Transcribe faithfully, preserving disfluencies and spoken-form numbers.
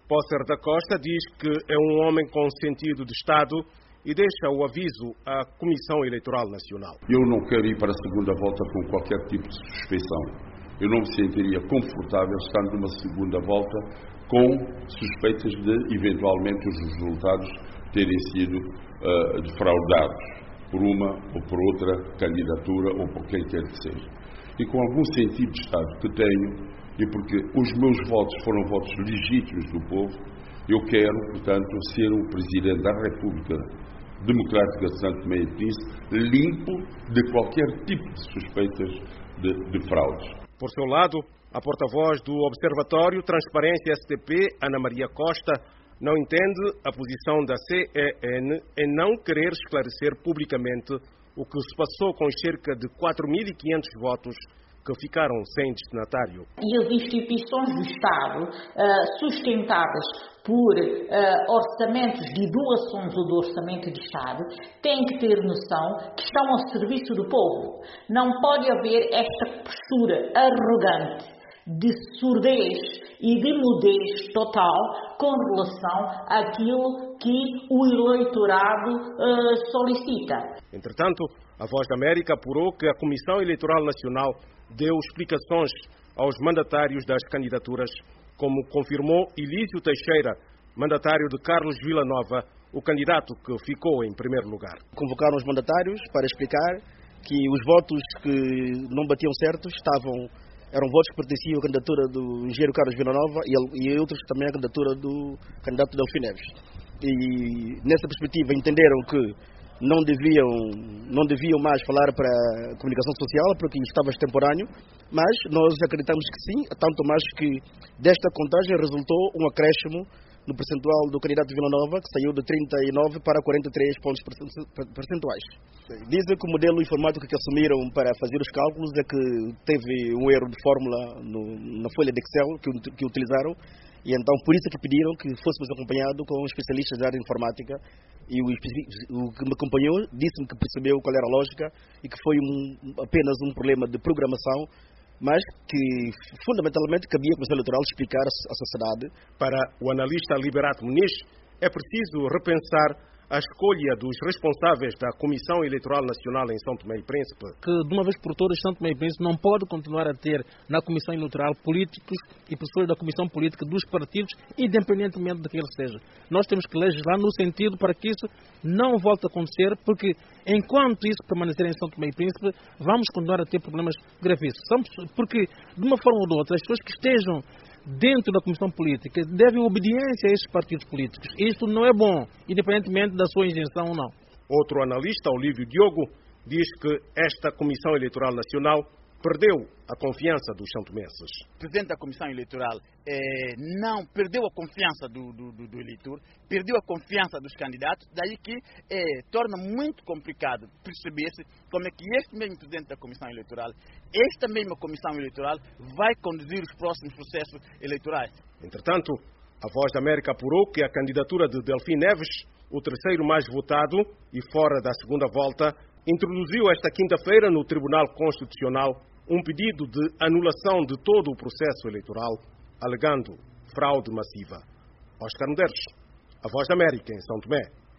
Pócer da Costa diz que é um homem com sentido de Estado e deixa o aviso à Comissão Eleitoral Nacional. Eu não quero ir para a segunda volta com qualquer tipo de suspeição. Eu não me sentiria confortável estando numa segunda volta com suspeitas de, eventualmente, os resultados terem sido uh, defraudados por uma ou por outra candidatura ou por quem quer que seja. E com algum sentido de Estado que tenho, e porque os meus votos foram votos legítimos do povo, eu quero, portanto, ser o Presidente da República Democrática de Santo Tomé e Príncipe limpo de qualquer tipo de suspeitas de, de fraudes. Por seu lado, a porta-voz do Observatório Transparência S T P, Ana Maria Costa, não entende a posição da C E N em não querer esclarecer publicamente o que se passou com cerca de quatro mil e quinhentos votos que ficaram sem destinatário. E as instituições do Estado, uh, sustentadas por uh, orçamentos de doações ou do orçamento de Estado, têm que ter noção que estão ao serviço do povo. Não pode haver esta postura arrogante de surdez e de mudez total com relação àquilo que o eleitorado uh, solicita. Entretanto, a Voz da América apurou que a Comissão Eleitoral Nacional deu explicações aos mandatários das candidaturas, como confirmou Ilísio Teixeira, mandatário de Carlos Villanova, o candidato que ficou em primeiro lugar. Convocaram os mandatários para explicar que os votos que não batiam certo estavam, eram votos que pertenciam à candidatura do engenheiro Carlos Villanova e, e outros também à candidatura do candidato Delfim Neves. E nessa perspectiva entenderam que não deviam, não deviam mais falar para a comunicação social porque estava extemporâneo, mas nós acreditamos que sim, tanto mais que desta contagem resultou um acréscimo no percentual do candidato Villanova, que saiu de trinta e nove para quarenta e três pontos percentuais. Dizem que o modelo informático que assumiram para fazer os cálculos é que teve um erro de fórmula no, na folha de Excel que, que utilizaram, e então por isso é que pediram que fôssemos acompanhados com especialistas da área de informática, e o, o que me acompanhou disse-me que percebeu qual era a lógica e que foi um, apenas um problema de programação, mas que fundamentalmente cabia à Comissão Eleitoral explicar à sociedade. Para o analista Liberato Muniz, é preciso repensar a escolha dos responsáveis da Comissão Eleitoral Nacional em São Tomé e Príncipe. Que de uma vez por todas São Tomé e Príncipe não pode continuar a ter na Comissão Eleitoral políticos e pessoas da Comissão Política dos partidos, independentemente de que ele seja. Nós temos que legislar no sentido para que isso não volte a acontecer, porque enquanto isso permanecer em São Tomé e Príncipe, vamos continuar a ter problemas gravíssimos. Porque, de uma forma ou de outra, as pessoas que estejam dentro da Comissão Política devem obediência a esses partidos políticos. Isto não é bom, independentemente da sua isenção ou não. Outro analista, Olívio Diogo, diz que esta Comissão Eleitoral Nacional perdeu a confiança dos santomenses. O presidente da Comissão Eleitoral eh, não perdeu a confiança do, do, do, do eleitor, perdeu a confiança dos candidatos, daí que eh, torna muito complicado perceber-se como é que este mesmo presidente da Comissão Eleitoral, esta mesma Comissão Eleitoral, vai conduzir os próximos processos eleitorais. Entretanto, a Voz da América apurou que a candidatura de Delfim Neves, o terceiro mais votado e fora da segunda volta, introduziu esta quinta-feira no Tribunal Constitucional um pedido de anulação de todo o processo eleitoral, alegando fraude massiva. Oscar Medeiros, a Voz da América, em São Tomé.